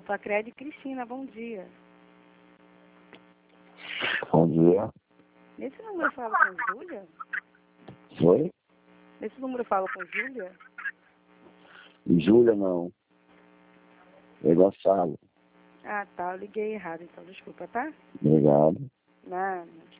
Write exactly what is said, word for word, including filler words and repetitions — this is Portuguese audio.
Facred Cristina, bom dia. Bom dia. Nesse número eu falo com Júlia? Oi? Nesse número eu falo com Júlia? Júlia não. É Gonçalo. Ah, tá. Eu liguei errado, então desculpa, tá? Obrigado. Nada.